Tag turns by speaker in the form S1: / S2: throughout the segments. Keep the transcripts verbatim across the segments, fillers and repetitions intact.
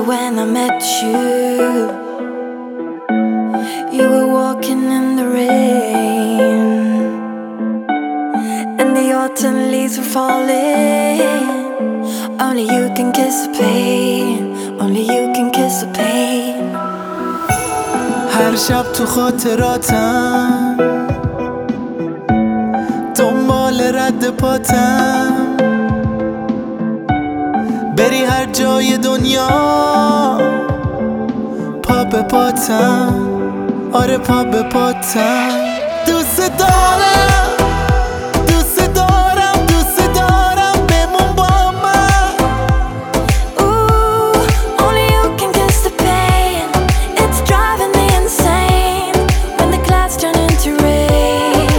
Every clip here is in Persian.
S1: when I met you. You were walking in the rain, and the autumn leaves were falling. Only you can kiss the pain, only you can kiss the pain.
S2: هر شب تو خاطراتم دنبال رد پاتم، بری هر جای دنیا پا به پاتم، آره پا به پاتم. دوست دارم دوست دارم دوست دارم بمون با من.
S1: Ooh, only you can kiss the pain. It's driving me insane when the clouds turn into rain.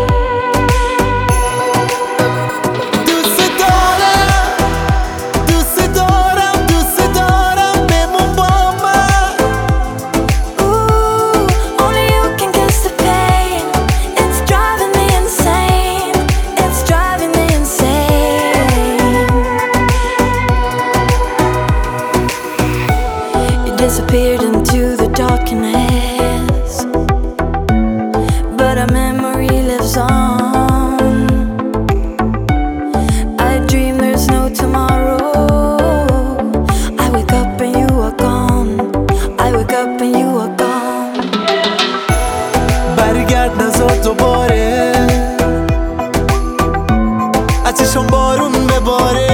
S2: دوست دارم دوست دارم دوست دارم بمون با من.
S1: Ooh, only you can kiss the pain. It's driving me insane. It's driving me insane. You disappeared into the darkness, but our memory lives on. I dream there's no tomorrow. I wake up and you are gone. I wake up and you are gone.
S2: برگرد نزار دوباره، از چشم بارون بباره.